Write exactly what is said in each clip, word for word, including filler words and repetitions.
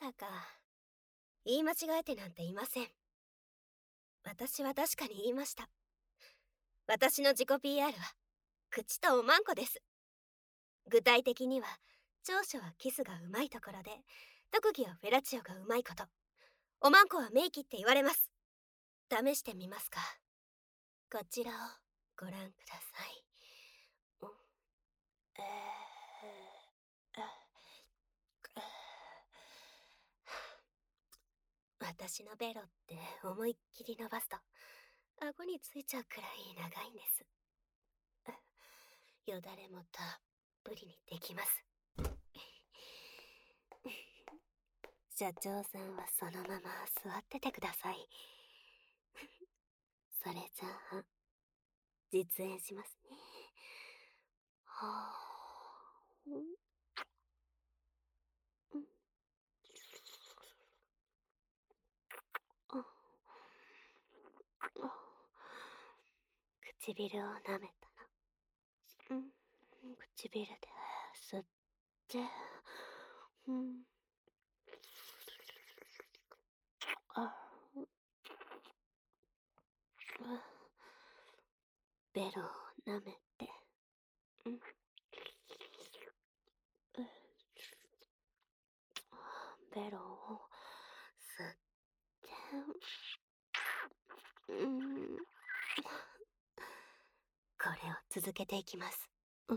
らか。言い間違えてなんていません。私は確かに言いました。私の自己 ピーアール は口とおまんこです。具体的には、長所はキスがうまいところで、特技はフェラチオがうまいこと、おまんこは名器って言われます。試してみますか。こちらをご覧ください。うん、えー、私のベロって思いっきり伸ばすと顎についちゃうくらい長いんです。よだれもたっぷりにできます。社長さんはそのまま座っててください。それじゃあ実演しますね。はあ、うん、ああ、唇を舐めたら、うん、唇で吸って、うん、あ、ベロを舐めて、うん、ベロを吸って、うん、これを続けていきます。うん、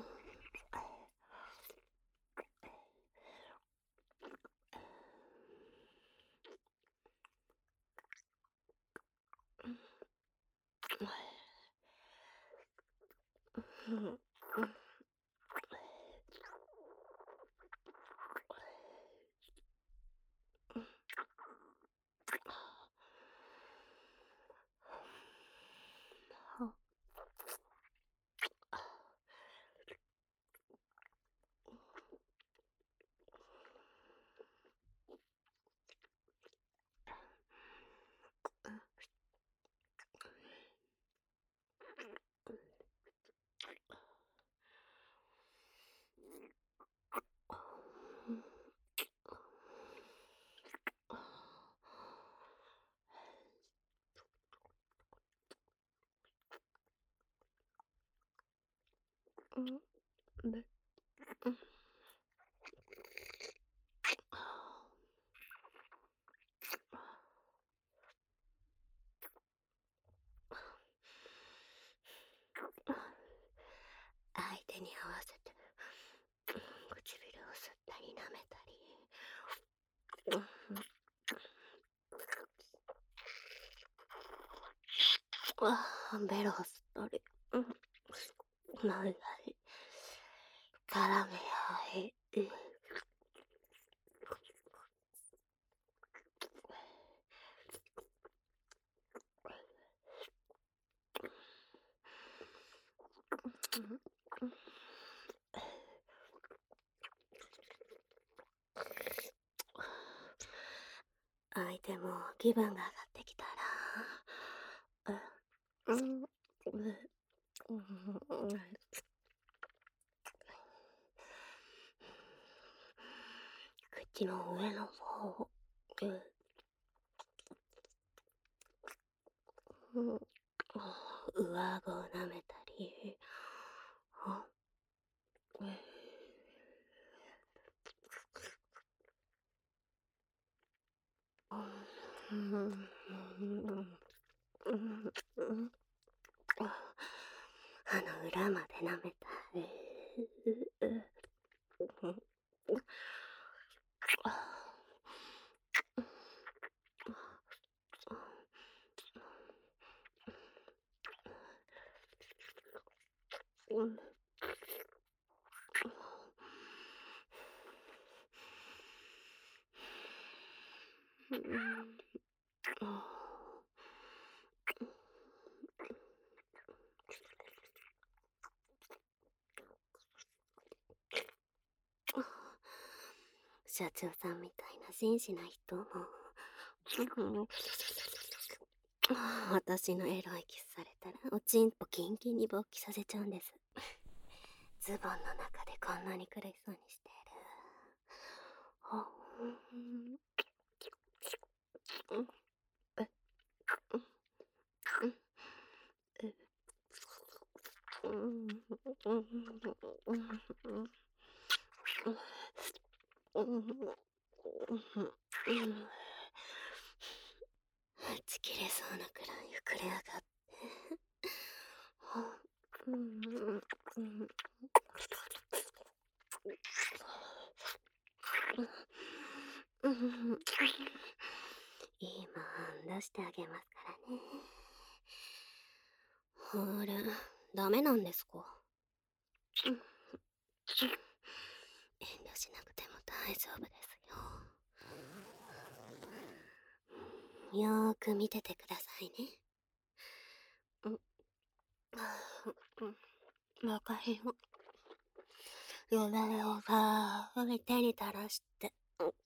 うん、うん、べ、うん、相手に合わせて唇を吸ったり舐めたり、うん、あーベロを吸ったり、うん、舐めたり絡め合い、うん相手も気分が上がってきたら、うん、うん、うん、口の上の方、うん、うん、上顎を舐めたり、うん、うん、うん、うん、歯の裏まで舐めたり、うん、社長さんみたいな紳士な人も、私のエロいキスされたらおちんぽキンキンに勃起させちゃうんです。ズボンの中でこんなに苦しそうにしてる。 ち切れそうなくらい膨れ上がって今出してあげますからね。あれ、ダメなんですか？遠慮しなくても大丈夫ですよ。よーく見ててくださいね。わかるよ。よだれをさー手に垂らして。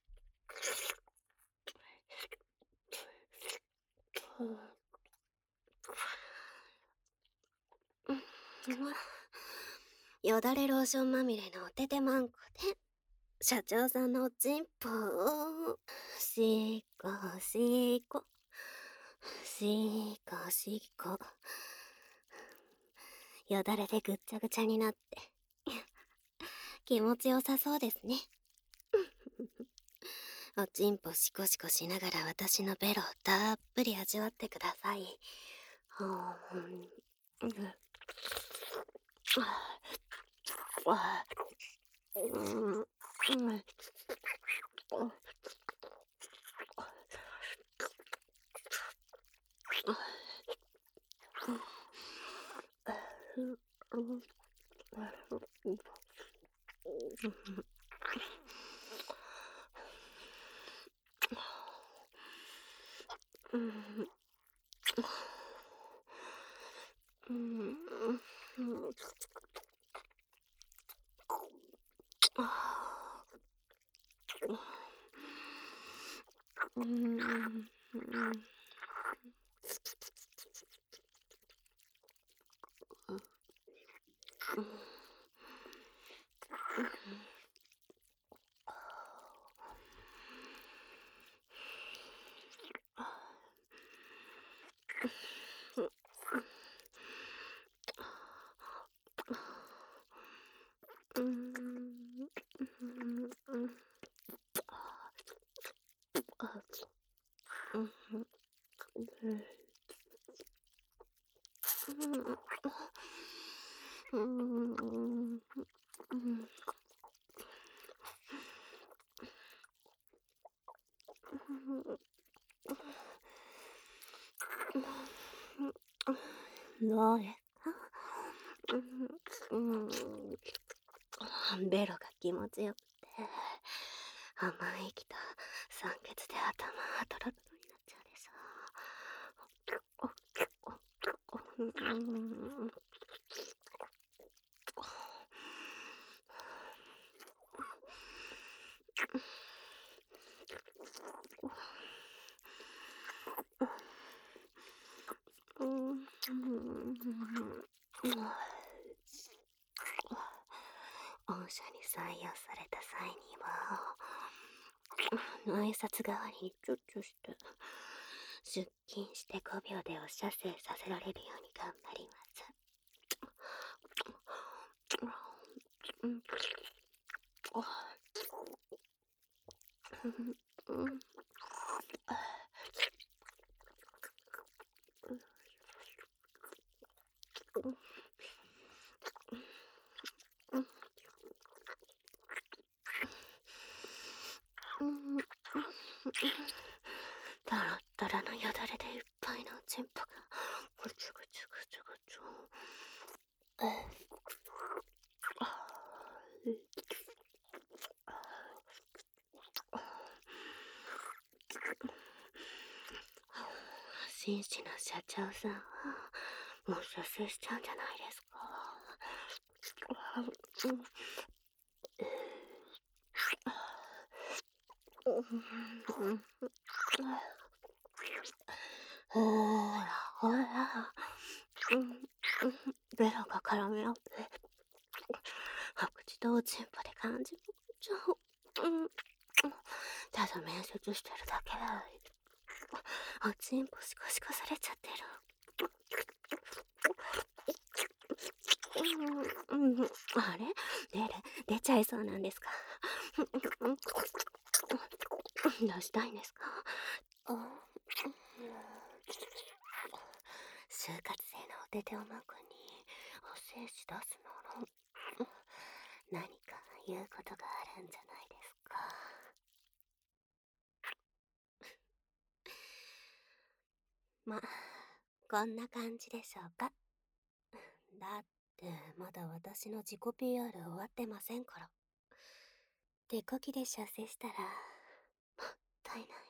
よだれローションまみれのおててまんこで社長さんのおちんぽをしこしこしこしこよだれでぐっちゃぐちゃになって気持ちよさそうですね。おちんぽシコシコしながら私のベロをたっぷり味わってください。どうですか？ベロが気持ちよくて甘い息と酸欠で頭がトロトロになっちゃうでしょ。御社に採用された際には挨拶代わりにチュッチュして出勤してごびょうでお射精させられるように頑張ります。タラッタラのよだれでいっぱいのおちんぽがぐちゅぐちゅぐちゅぐちゅ。紳士な社長さんはもう射精しちゃうんじゃないですか？ほーらほら、ベロが絡み合って口とおちんぽで感じちゃう。ただ面接してるだけだ。おちんぽシコシコされちゃってる。 うん、うん、あれ出る、出ちゃいそうなんですか？出したいんですか？あ、就活生のお手手をまくにお精子出すなら、何か言うことがあるんじゃないですか？ま、こんな感じでしょうか。だってまだ私の自己 ピーアール 終わってませんから。手こきで射精したらもったいない。